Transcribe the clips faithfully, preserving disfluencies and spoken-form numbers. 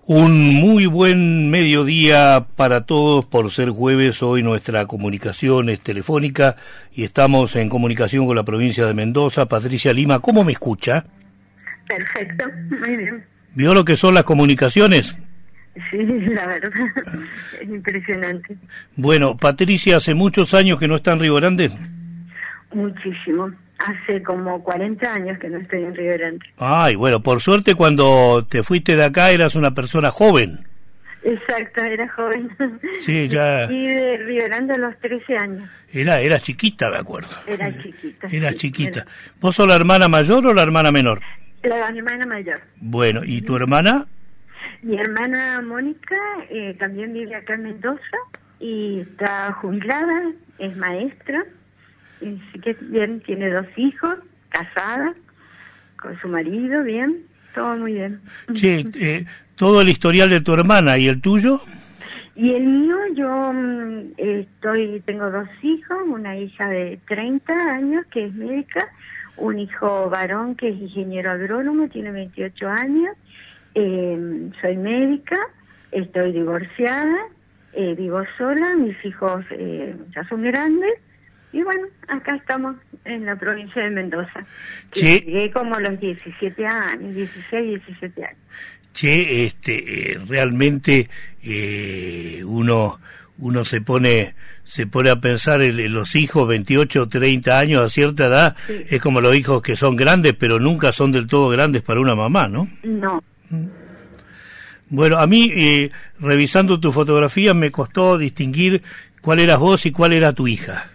Un muy buen mediodía para todos por ser jueves. Hoy nuestra comunicación es telefónica y estamos en comunicación con la provincia de Mendoza. Patricia Lima, ¿cómo me escucha? Perfecto, muy bien. ¿Vio lo que son las comunicaciones? Sí, la verdad, es impresionante. Bueno, Patricia, ¿hace muchos años que no está en Río Grande? Muchísimo. Hace como cuarenta años que no estoy en Río Grande. Ay, bueno, por suerte cuando te fuiste de acá eras una persona joven. Exacto, era joven. Sí, ya. Y de Río Grande a los trece años. Era, era chiquita, me acuerdo. Era chiquita. Era sí, chiquita. Era. ¿Vos sos la hermana mayor o la hermana menor? La hermana mayor. Bueno, ¿y tu hermana? Mi hermana Mónica eh, también vive acá en Mendoza y está jubilada, es maestra. Así que bien, tiene dos hijos, casada, con su marido, bien, todo muy bien. Sí, eh, todo el historial de tu hermana, ¿y el tuyo? Y el mío, yo mm, estoy, tengo dos hijos, una hija de treinta años que es médica, un hijo varón que es ingeniero agrónomo, tiene veintiocho años, eh, soy médica, estoy divorciada, eh, vivo sola, mis hijos eh, ya son grandes. Y bueno, acá estamos en la provincia de Mendoza. Sí. Llegué como a los diecisiete años, dieciséis, diecisiete años. Che, este, eh, realmente eh, uno uno se pone se pone a pensar en, en los hijos, veintiocho, treinta años a cierta edad, sí. Es como los hijos que son grandes, pero nunca son del todo grandes para una mamá, ¿no? No. Bueno, a mí, eh, revisando tu fotografía, me costó distinguir cuál eras vos y cuál era tu hija.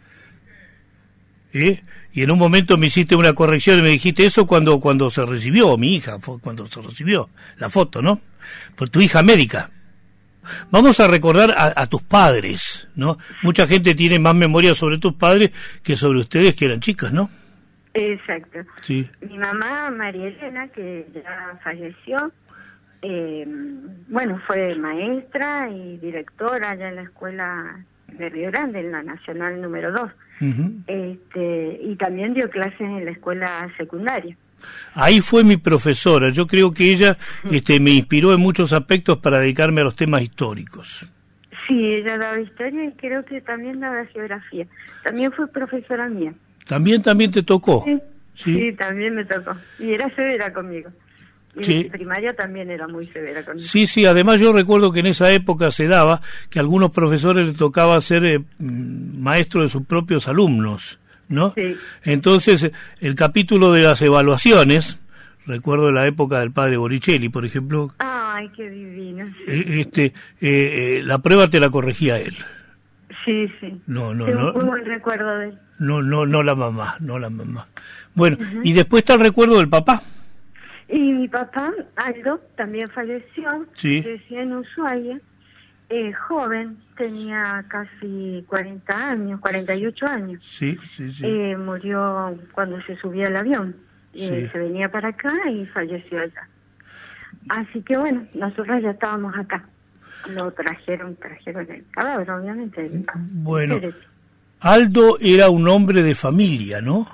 ¿Eh? Y en un momento me hiciste una corrección y me dijiste eso cuando cuando se recibió, mi hija, fue cuando se recibió la foto, ¿no? Por tu hija médica. Vamos a recordar a, a tus padres, ¿no? Mucha gente tiene más memoria sobre tus padres que sobre ustedes que eran chicas, ¿no? Exacto. Sí. Mi mamá, María Elena, que ya falleció, eh, bueno, fue maestra y directora allá en la escuela de Río Grande, en la Nacional número dos. Uh-huh. Este, y también dio clases en la escuela secundaria. Ahí fue mi profesora. Yo creo que ella este, me inspiró en muchos aspectos para dedicarme a los temas históricos. Sí, ella daba historia y creo que también daba geografía. También fue profesora mía. ¿También también te tocó? Sí, sí, sí también me tocó. Y era severa conmigo. Y sí. En primaria también era muy severa conmigo. Sí, sí, además yo recuerdo que en esa época se daba que a algunos profesores les tocaba ser eh, maestro de sus propios alumnos, ¿no? Sí. Entonces, el capítulo de las evaluaciones, recuerdo la época del padre Boricelli, por ejemplo. Ay, qué divino. Sí. Eh, este, eh, eh, la prueba te la corregía él. Sí, sí. No, no, Tengo no. un buen recuerdo de él. No, no, no la mamá, no la mamá. Bueno, uh-huh. Y después está el recuerdo del papá. Y mi papá, Aldo, también falleció, sí. Falleció en Ushuaia, eh, joven, tenía casi cuarenta años, cuarenta y ocho años. Sí, sí, sí. Eh, murió cuando se subía al avión, eh, sí. Se venía para acá y falleció allá. Así que bueno, nosotros ya estábamos acá. Lo trajeron, trajeron el cadáver, obviamente. El, bueno, el Aldo era un hombre de familia, ¿no?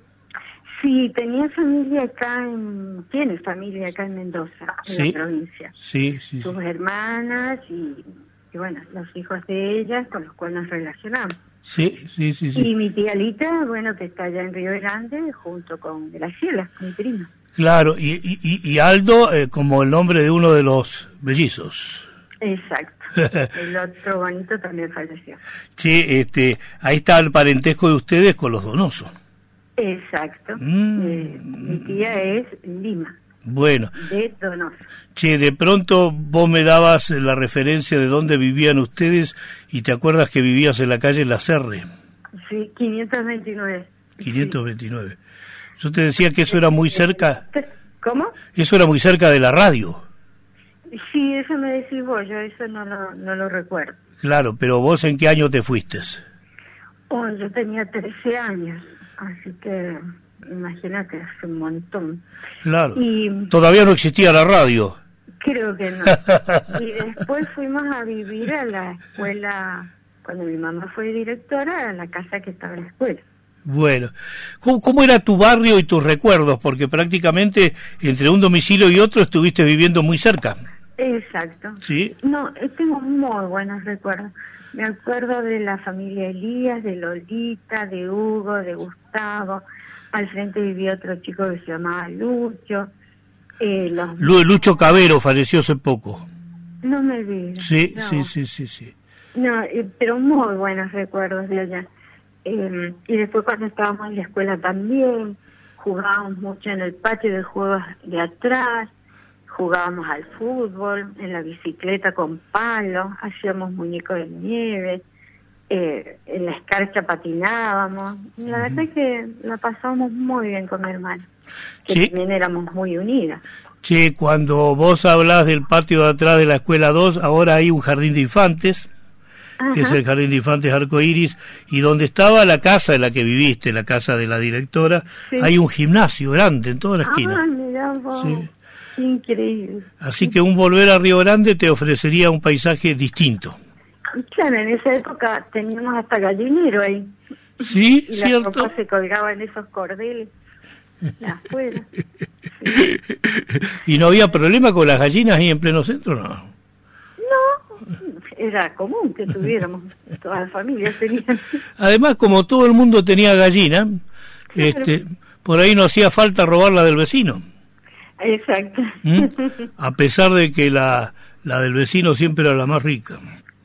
Sí, tenía familia acá, en, tiene familia acá en Mendoza, en sí, la provincia. Sí, sí. Sus sí. hermanas y, y, bueno, los hijos de ellas con los cuales nos relacionamos. Sí, sí, sí, sí. Y mi tía Lita, bueno, que está allá en Río Grande, junto con Graciela, mi prima. Claro, y, y, y Aldo eh, como el nombre de uno de los mellizos. Exacto. El otro bonito también falleció. Sí, este, ahí está el parentesco de ustedes con los Donoso. Exacto. Mm. Eh, mi tía es Lima. Bueno. De Donoso. Che, de pronto vos me dabas la referencia de dónde vivían ustedes y te acuerdas que vivías en la calle La Serre. Sí, quinientos veintinueve. quinientos veintinueve. Sí. Yo te decía que eso era muy cerca. ¿Cómo? Eso era muy cerca de la radio. Sí, eso me decís vos, yo eso no lo, no lo recuerdo. Claro, pero vos ¿en qué año te fuiste? Oh, yo tenía trece años, así que imagínate, hace un montón. Claro, y todavía no existía la radio. Creo que no. Y después fuimos a vivir a la escuela, cuando mi mamá fue directora, a la casa que estaba en la escuela. Bueno, ¿cómo, cómo era tu barrio y tus recuerdos? Porque prácticamente entre un domicilio y otro estuviste viviendo muy cerca. Exacto. Sí. No, eh, tengo muy buenos recuerdos. Me acuerdo de la familia Elías, de Lolita, de Hugo, de Gustavo. Al frente vivía otro chico que se llamaba Lucho. Eh, los... Lucho Cabero falleció hace poco. No me digas. Sí, no. sí, sí, sí, sí. No, eh, pero muy buenos recuerdos de allá. Eh, y después cuando estábamos en la escuela también, jugábamos mucho en el patio de juegos de atrás, jugábamos al fútbol, en la bicicleta con palos, hacíamos muñecos de nieve, eh, en la escarcha patinábamos. La uh-huh. verdad es que la pasábamos muy bien con mi hermano, que sí. También éramos muy unidas. Che, cuando vos hablás del patio de atrás de la escuela dos, ahora hay un jardín de infantes, Ajá. que es el jardín de infantes Arcoiris, y donde estaba la casa en la que viviste, la casa de la directora, sí. hay un gimnasio grande en toda la esquina. Ah, mirá vos. Sí. Increíble. Así que un volver a Río Grande te ofrecería un paisaje distinto. Claro, en esa época teníamos hasta gallinero ahí. Sí, y cierto. La ropa se colgaba en esos cordeles afuera. Sí. ¿Y no había problema con las gallinas ahí en pleno centro? No. No, era común que tuviéramos, todas las familias tenían. Además, como todo el mundo tenía gallina, claro. este, por ahí no hacía falta robarla del vecino. Exacto. ¿Mm? A pesar de que la, la del vecino siempre era la más rica.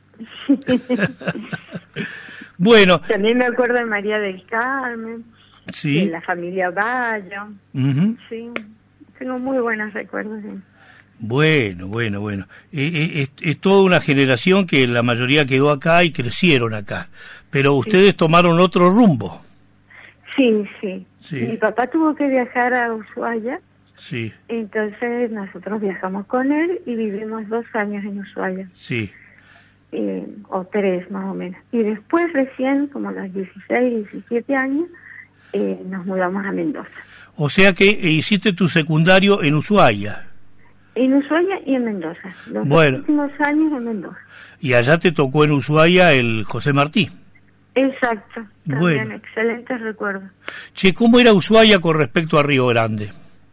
Bueno. También me acuerdo de María del Carmen, sí. de la familia Bayo. Uh-huh. Sí, tengo muy buenos recuerdos. ¿Sí? Bueno, bueno, bueno. Eh, es, es toda una generación que la mayoría quedó acá y crecieron acá. Pero ustedes sí. tomaron otro rumbo. Sí, sí, sí. Mi papá tuvo que viajar a Ushuaia. Sí. Entonces nosotros viajamos con él y vivimos dos años en Ushuaia. Sí. Eh, o tres más o menos. Y después recién, como a los dieciséis, diecisiete años, eh, nos mudamos a Mendoza. O sea que hiciste tu secundario en Ushuaia. En Ushuaia y en Mendoza. Los bueno. últimos años en Mendoza. Y allá te tocó en Ushuaia el José Martí. Exacto. También bueno. Excelentes recuerdos. Che, ¿cómo era Ushuaia con respecto a Río Grande?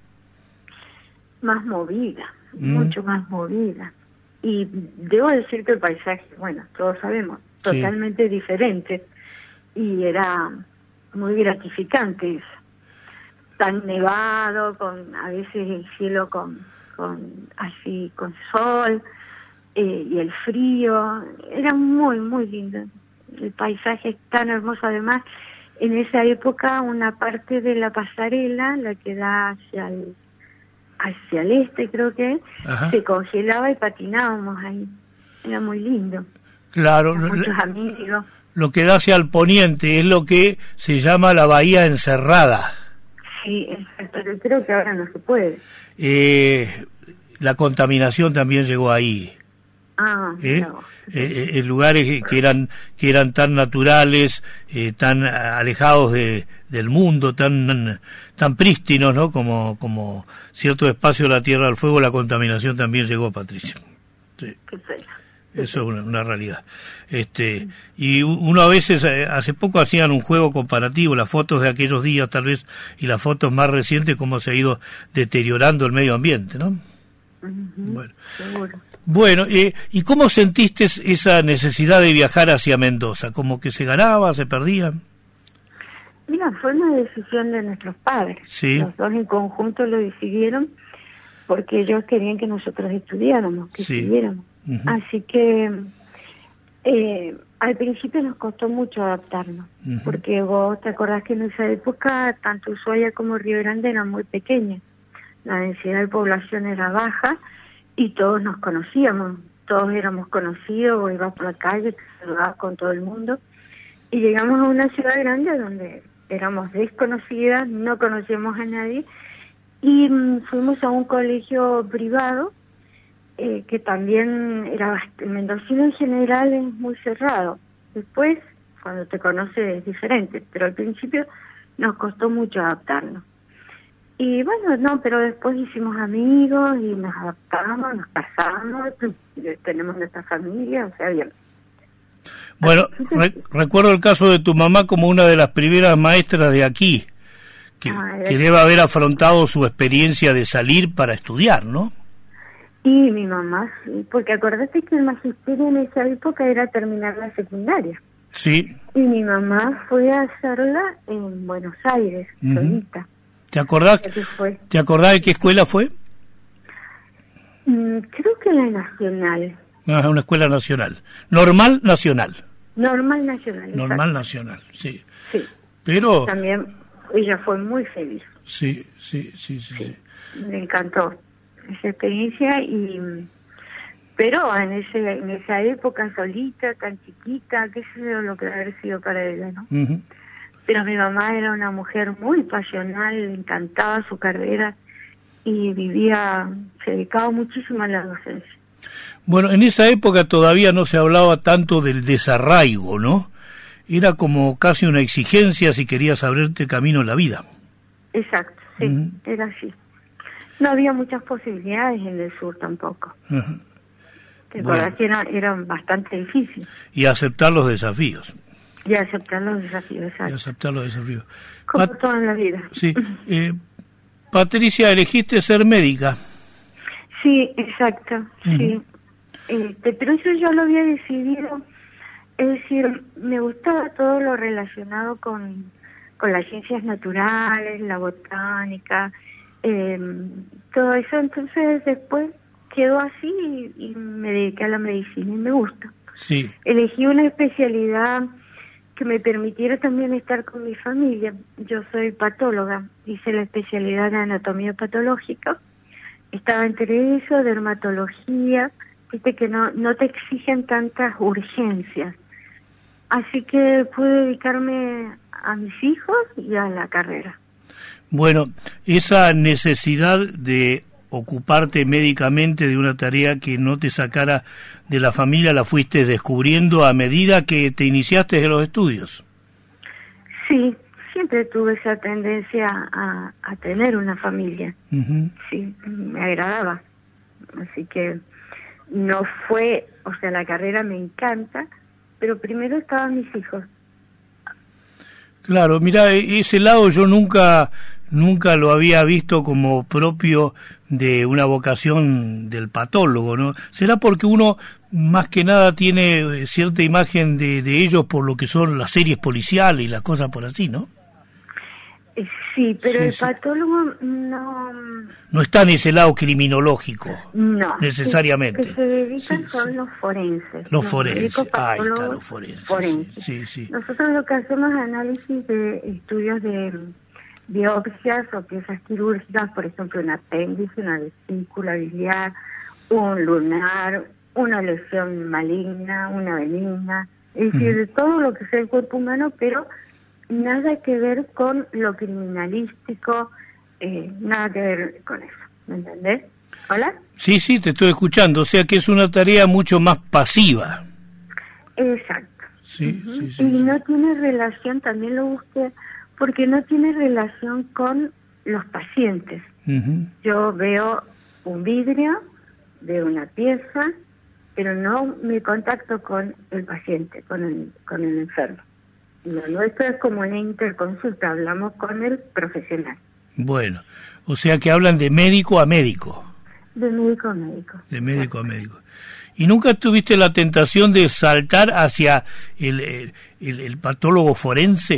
Más movida, mm. mucho más movida. Y debo decir que el paisaje, bueno, todos sabemos, totalmente sí. diferente. Y era muy gratificante eso. Tan nevado, con a veces el cielo con, con así, con sol, eh, y el frío. Era muy, muy lindo. El paisaje es tan hermoso. Además, en esa época, una parte de la pasarela, la que da hacia el hacia el este creo que Ajá. se congelaba y patinábamos ahí, era muy lindo. Claro, muchos amigos. Lo que da hacia el poniente es lo que se llama la bahía encerrada. Sí, pero creo que ahora no se puede. Eh, la contaminación también llegó ahí. Ah, ¿Eh? no. Eh, en lugares que eran que eran tan naturales, eh, tan alejados de del mundo, tan tan prístinos, ¿no? Como como cierto espacio de la Tierra del Fuego, la contaminación también llegó, Patricia. Sí. Qué pena. Eso es una, una realidad. Este, y uno a veces, hace poco hacían un juego comparativo, las fotos de aquellos días tal vez, y las fotos más recientes, cómo se ha ido deteriorando el medio ambiente, ¿no? Uh-huh. Bueno. Seguro. Bueno, eh, ¿y cómo sentiste esa necesidad de viajar hacia Mendoza? ¿Como que se ganaba, se perdía? Mira, fue una decisión de nuestros padres. Sí. Los dos en conjunto lo decidieron porque ellos querían que nosotros estudiáramos, que sí. estudiáramos. Uh-huh. Así que eh, al principio nos costó mucho adaptarnos, uh-huh. porque vos te acordás que en esa época tanto Ushuaia como Río Grande eran muy pequeñas. La densidad de población era baja y todos nos conocíamos, todos éramos conocidos, vos ibas por la calle, te saludabas con todo el mundo, y llegamos a una ciudad grande donde éramos desconocidas, no conocíamos a nadie, y mm, fuimos a un colegio privado, eh, que también era, el mendocino en general es muy cerrado, después cuando te conoces es diferente, pero al principio nos costó mucho adaptarnos. Y bueno, no, pero después hicimos amigos y nos adaptamos, nos casamos, tenemos nuestra familia, o sea, bien. Bueno, re- recuerdo el caso de tu mamá como una de las primeras maestras de aquí, que, ah, que debe haber afrontado su experiencia de salir para estudiar, ¿no? Y mi mamá, sí, porque acordate que el magisterio en esa época era terminar la secundaria. Sí. Y mi mamá fue a hacerla en Buenos Aires, uh-huh. solita. ¿Te acordás? Fue. ¿Te acordás de qué escuela fue? Mm, creo que la Nacional. Ah, una escuela nacional. Normal nacional. Normal nacional. Normal exacto. nacional, sí. Sí. Pero... También ella fue muy feliz. Sí, sí, sí, sí. sí. Me encantó esa experiencia y... Pero en ese en esa época solita, tan chiquita, qué sé yo lo que debe haber sido para ella, ¿no? Uh-huh. Pero mi mamá era una mujer muy pasional, le encantaba su carrera y vivía, se dedicaba muchísimo a la docencia. Bueno, en esa época todavía no se hablaba tanto del desarraigo, ¿no? Era como casi una exigencia si querías abrirte camino en la vida. Exacto, sí, uh-huh. era así. No había muchas posibilidades en el sur tampoco. Uh-huh. Bueno. Que era, era bastante difícil. Y aceptar los desafíos. Y aceptar los desafíos, exacto. Y aceptar los desafíos. Como Pat- todo en la vida. Sí. Eh, Patricia, elegiste ser médica. Sí, exacto, uh-huh. sí. Este, pero eso yo lo había decidido, es decir, me gustaba todo lo relacionado con, con las ciencias naturales, la botánica, eh, todo eso, entonces después quedó así y, y me dediqué a la medicina y me gusta. Sí. Elegí una especialidad que me permitiera también estar con mi familia. Yo soy patóloga, hice la especialidad de anatomía patológica, estaba entre eso, dermatología, viste que no, no te exigen tantas urgencias. Así que pude dedicarme a mis hijos y a la carrera. Bueno, esa necesidad de ocuparte médicamente de una tarea que no te sacara de la familia, la fuiste descubriendo a medida que te iniciaste en los estudios. Sí, siempre tuve esa tendencia a, a tener una familia. Uh-huh. Sí, me agradaba. Así que no fue, o sea, la carrera me encanta, pero primero estaban mis hijos. Claro, mira, ese lado yo nunca nunca lo había visto como propio de una vocación del patólogo, ¿no? ¿Será porque uno más que nada tiene cierta imagen de, de ellos por lo que son las series policiales y las cosas por así, ¿no? Sí, pero sí, el sí. patólogo no... No está en ese lado criminológico, no, necesariamente. Los que se dedican sí, son sí. los forenses. Los, los forenses, ahí está, los forenses. forenses. Sí, sí. Nosotros lo que hacemos es análisis de estudios de biopsias o piezas quirúrgicas, por ejemplo, un apéndice, una vesícula biliar, un lunar, una lesión maligna, una benigna, es decir, de todo lo que sea el cuerpo humano, pero nada que ver con lo criminalístico, eh, nada que ver con eso, ¿me entendés? ¿Hola? Sí, sí, te estoy escuchando, o sea que es una tarea mucho más pasiva. Exacto. Sí, uh-huh. sí, sí. Y sí. no tiene relación, también lo busqué, porque no tiene relación con los pacientes. Uh-huh. Yo veo un vidrio, veo una pieza, pero no me contacto con el paciente, con el, con el enfermo. Lo nuestro es como una interconsulta, hablamos con el profesional. Bueno, o sea que hablan de médico a médico. De médico a médico. De médico a médico. ¿Y nunca tuviste la tentación de saltar hacia el, el, el, el patólogo forense?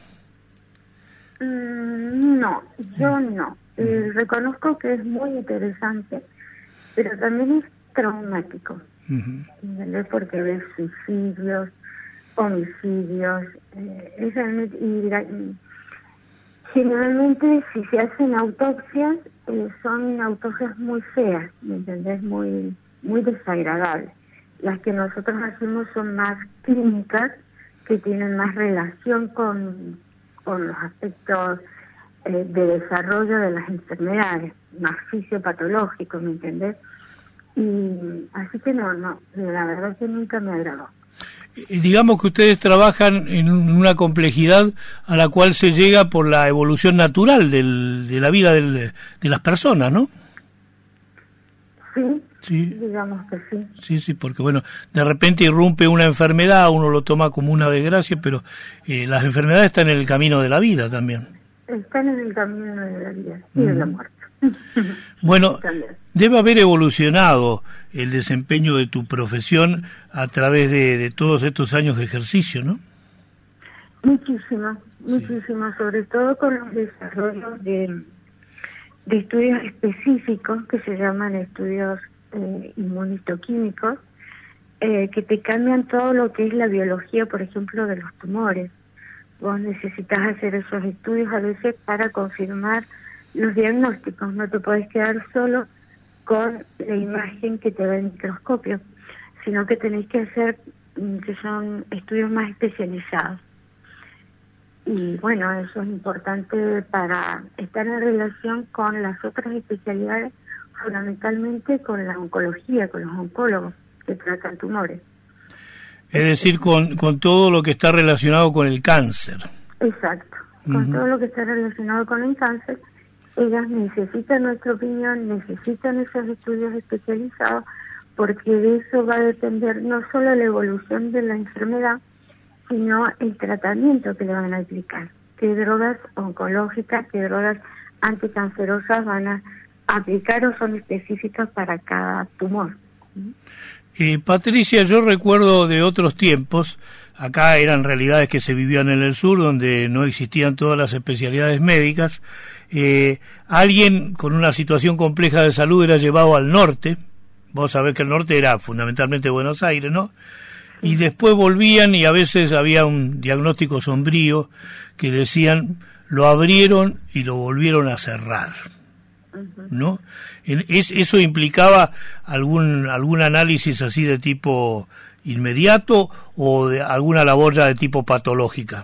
Mm, no, yo no. Eh, reconozco que es muy interesante, pero también es traumático. Uh-huh. Porque ves suicidios, homicidios, eh, es realmente, y, y generalmente si se hacen autopsias, eh, son autopsias muy feas, ¿me entendés? Muy, muy desagradables. Las que nosotros hacemos son más clínicas, que tienen más relación con, con los aspectos eh, de desarrollo de las enfermedades, más fisiopatológicos, ¿me entendés? Y así que no, no, la verdad que nunca me agradó. Digamos que ustedes trabajan en una complejidad a la cual se llega por la evolución natural del, de la vida del, de las personas, ¿no? Sí, sí, digamos que sí. Sí, sí, porque bueno, de repente irrumpe una enfermedad, uno lo toma como una desgracia, pero eh, las enfermedades están en el camino de la vida también. Están en el camino de la vida y uh-huh. de la muerte. Bueno, debe haber evolucionado el desempeño de tu profesión a través de, de todos estos años de ejercicio, ¿no? Muchísimo, muchísimo, sí. Sobre todo con los desarrollos de, de estudios específicos que se llaman estudios eh, inmunistoquímicos, eh, que te cambian todo lo que es la biología, por ejemplo, de los tumores. Vos necesitas hacer esos estudios a veces para confirmar los diagnósticos, no te podés quedar solo con la imagen que te da el microscopio, sino que tenés que hacer, que son estudios más especializados. Y bueno, eso es importante para estar en relación con las otras especialidades, fundamentalmente con la oncología, con los oncólogos que tratan tumores. Es decir, con, con todo lo que está relacionado con el cáncer. Exacto, con uh-huh. todo lo que está relacionado con el cáncer. Ellas necesitan nuestra opinión, necesitan esos estudios especializados, porque de eso va a depender no solo la evolución de la enfermedad, sino el tratamiento que le van a aplicar. Qué drogas oncológicas, qué drogas anticancerosas van a aplicar o son específicas para cada tumor. Eh, Patricia, yo recuerdo de otros tiempos, acá eran realidades que se vivían en el sur, donde no existían todas las especialidades médicas. Eh, alguien con una situación compleja de salud era llevado al norte. Vos sabés que el norte era fundamentalmente Buenos Aires, ¿no? Y después volvían y a veces había un diagnóstico sombrío que decían, lo abrieron y lo volvieron a cerrar, ¿no? Es, ¿eso implicaba algún algún análisis así de tipo inmediato o de alguna labor ya de tipo patológica?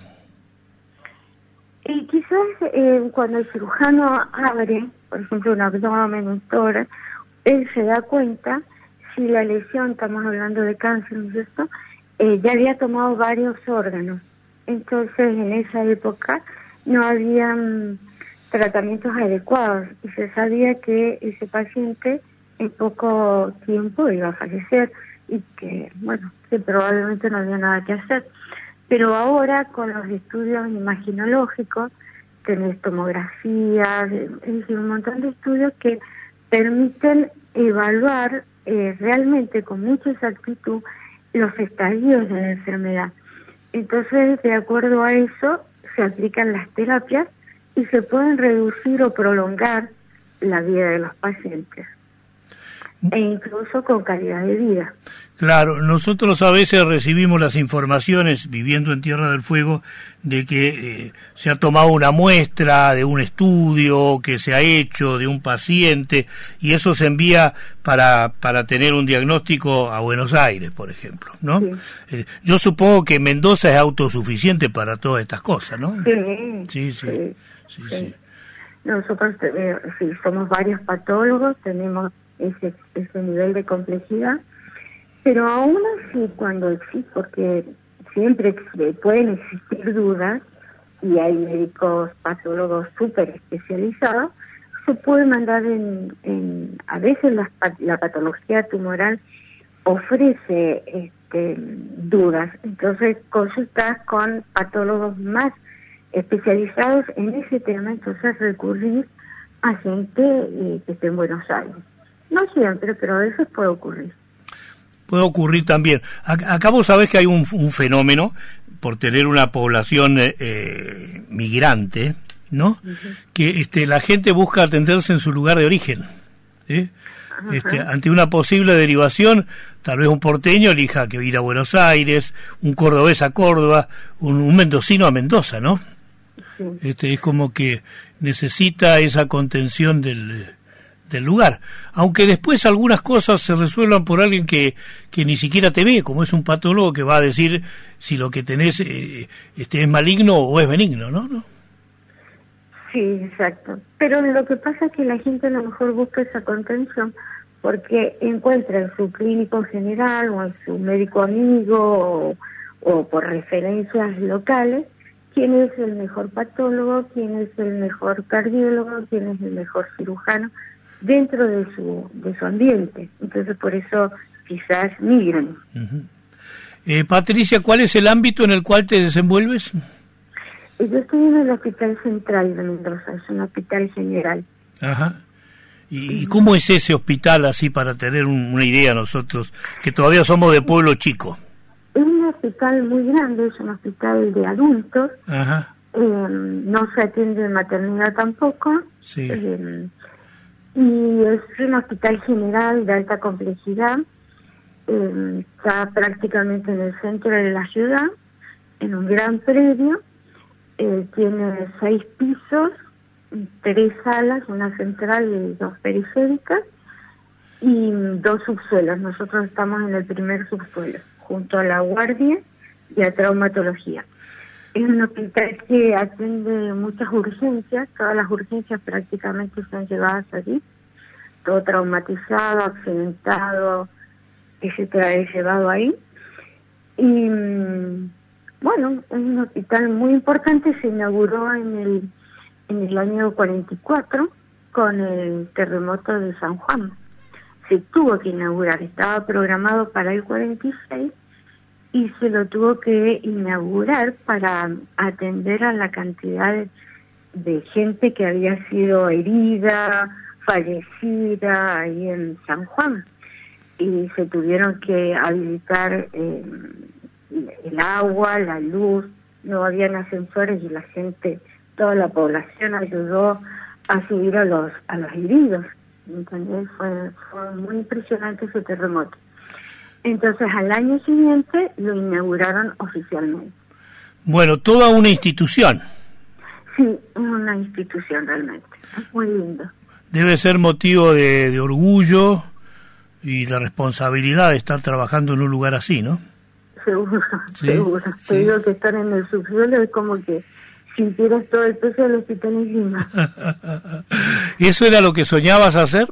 Y quizás eh, cuando el cirujano abre, por ejemplo, un abdomen, un tórax, él se da cuenta si la lesión, estamos hablando de cáncer, ¿no es cierto?, eh, ya había tomado varios órganos. Entonces, en esa época no había um, tratamientos adecuados y se sabía que ese paciente en poco tiempo iba a fallecer y que, bueno, que probablemente no había nada que hacer. Pero ahora, con los estudios imaginológicos, tenés tomografía, es decir, un montón de estudios que permiten evaluar eh, realmente con mucha exactitud los estadios de la enfermedad. Entonces, de acuerdo a eso, se aplican las terapias y se pueden reducir o prolongar la vida de los pacientes, e incluso con calidad de vida. Claro, nosotros a veces recibimos las informaciones, viviendo en Tierra del Fuego, de que eh, se ha tomado una muestra de un estudio que se ha hecho de un paciente y eso se envía para para tener un diagnóstico a Buenos Aires, por ejemplo, ¿no? Sí. Eh, yo supongo que Mendoza es autosuficiente para todas estas cosas, ¿no? Sí, sí, sí. sí, sí, sí. sí. Nosotros eh, sí, somos varios patólogos, tenemos ese ese nivel de complejidad. Pero aún así, cuando existe, porque siempre pueden existir dudas, y hay médicos patólogos súper especializados, se puede mandar en, en a veces la, la patología tumoral ofrece este, dudas, entonces consultas con patólogos más especializados en ese tema, entonces recurrir a gente eh, que esté en Buenos Aires. No siempre, pero a veces puede ocurrir. Puede ocurrir también. Acá vos sabés que hay un, un fenómeno, por tener una población eh, migrante, ¿no? Uh-huh. Que este, la gente busca atenderse en su lugar de origen. ¿eh? Uh-huh. Este, ante una posible derivación, tal vez un porteño elija que ir a Buenos Aires, un cordobés a Córdoba, un, un mendocino a Mendoza, ¿no? Sí. Este, es como que necesita esa contención del... del lugar, aunque después algunas cosas se resuelvan por alguien que, que ni siquiera te ve, como es un patólogo que va a decir si lo que tenés eh, este es maligno o es benigno, ¿no? ¿no? Sí, exacto. Pero lo que pasa es que la gente a lo mejor busca esa contención porque encuentra en su clínico general o en su médico amigo o, o por referencias locales quién es el mejor patólogo, quién es el mejor cardiólogo, quién es el mejor cirujano dentro de su de su ambiente. Entonces, por eso quizás migran. Uh-huh. eh, Patricia, ¿cuál es el ámbito en el cual te desenvuelves? Yo estoy en el Hospital Central de Mendoza, es un hospital general. Ajá. ¿Y cómo es ese hospital, así para tener un, una idea nosotros, que todavía somos de pueblo chico? Es un hospital muy grande, es un hospital de adultos. Ajá. Eh, no se atiende en maternidad tampoco. Sí. Eh, y es un hospital general de alta complejidad. Eh, está prácticamente en el centro de la ciudad, en un gran predio. Eh, tiene seis pisos, tres salas, una central y dos periféricas, y dos subsuelos. Nosotros estamos en el primer subsuelo, junto a la guardia y a traumatología. Es un hospital que atiende muchas urgencias, todas las urgencias prácticamente son llevadas allí, todo traumatizado, accidentado, etcétera, es llevado ahí. Y bueno, es un hospital muy importante, se inauguró en el en el año cuarenta y cuatro con el terremoto de San Juan. Se tuvo que inaugurar, estaba programado para el cuarenta y seis y se lo tuvo que inaugurar para atender a la cantidad de, de gente que había sido herida, fallecida ahí en San Juan. Y se tuvieron que habilitar eh, el agua, la luz, no habían ascensores y la gente, toda la población ayudó a subir a los a los heridos. Entonces fue, fue muy impresionante ese terremoto. Entonces al año siguiente lo inauguraron oficialmente. Bueno, toda una institución. Sí, es una institución realmente, es muy lindo. Debe ser motivo de, de orgullo y de responsabilidad de estar trabajando en un lugar así, ¿no? Seguro, sí, seguro. Sí. Te digo que estar en el subsuelo es como que sintieras todo el peso del hospital encima. ¿Y eso era lo que soñabas hacer?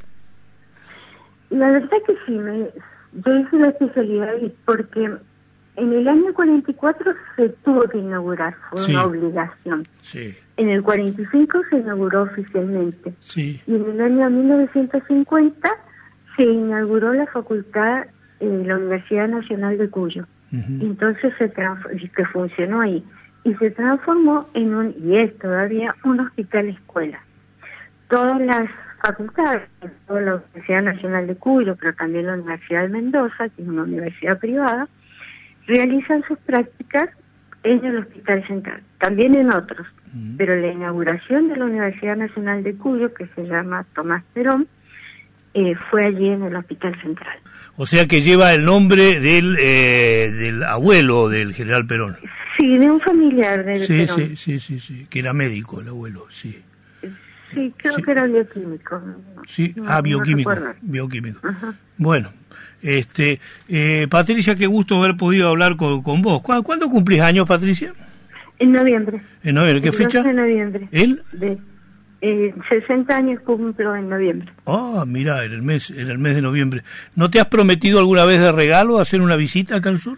La verdad que sí, me, yo hice la especialidad ahí porque en el año cuarenta y cuatro se tuvo que inaugurar, fue sí. una obligación. Sí. En el cuarenta y cinco se inauguró oficialmente. Sí. Y en el año mil novecientos cincuenta se inauguró la facultad de la Universidad Nacional de Cuyo. Uh-huh. Entonces se transf- que funcionó ahí. Y se transformó en un, y es todavía, un hospital escuela. Todas las facultades, toda la Universidad Nacional de Cuyo, pero también la Universidad de Mendoza, que es una universidad privada, realizan sus prácticas en el Hospital Central, también en otros. Uh-huh. Pero la inauguración de la Universidad Nacional de Cuyo, que se llama Tomás Perón, eh, fue allí en el Hospital Central. O sea que lleva el nombre del eh, del abuelo del general Perón. Sí, de un familiar del sí, Perón. Sí, sí, sí, sí, que era médico el abuelo, sí. Sí, creo sí. que era bioquímico. Sí, no, ah, bioquímico, no bioquímico. Ajá. Bueno, este, eh, Patricia, qué gusto haber podido hablar con, con vos. ¿Cuándo, ¿Cuándo cumplís años, Patricia? En noviembre. ¿En noviembre? ¿Qué el fecha? doce de noviembre. ¿El? De, eh, sesenta años cumplo en noviembre. Ah, mira, en el mes, en el mes de noviembre. ¿No te has prometido alguna vez de regalo hacer una visita acá al sur?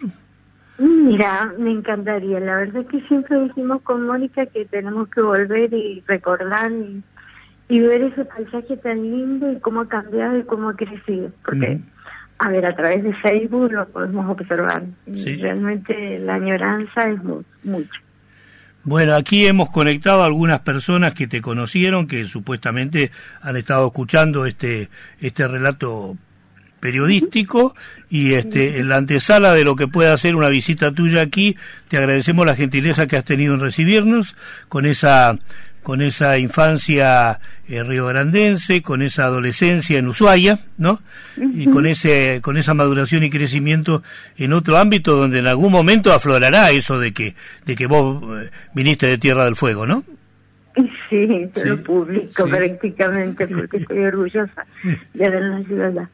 Mira, me encantaría. La verdad es que siempre dijimos con Mónica que tenemos que volver y recordar y, y ver ese paisaje tan lindo y cómo ha cambiado y cómo ha crecido. Porque, mm. a ver, a través de Facebook lo podemos observar. Sí. Realmente la añoranza es muy, mucho. Bueno, aquí hemos conectado a algunas personas que te conocieron, que supuestamente han estado escuchando este este relato periodístico, y este en la antesala de lo que pueda ser una visita tuya aquí, te agradecemos la gentileza que has tenido en recibirnos, con esa con esa infancia eh, riograndense, con esa adolescencia en Ushuaia, ¿no? Uh-huh. Y con ese con esa maduración y crecimiento en otro ámbito donde en algún momento aflorará eso de que de que vos eh, viniste de Tierra del Fuego, ¿no? Sí, te sí, lo publico sí. prácticamente porque estoy orgullosa de haber nacido allá.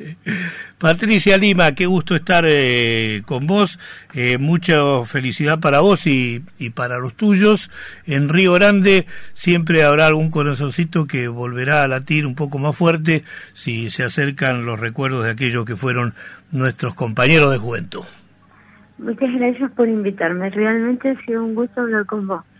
Patricia Lima, qué gusto estar eh, con vos, eh, mucha felicidad para vos y, y para los tuyos. En Río Grande siempre habrá algún corazoncito que volverá a latir un poco más fuerte si se acercan los recuerdos de aquellos que fueron nuestros compañeros de juventud. Muchas gracias por invitarme, realmente ha sido un gusto hablar con vos.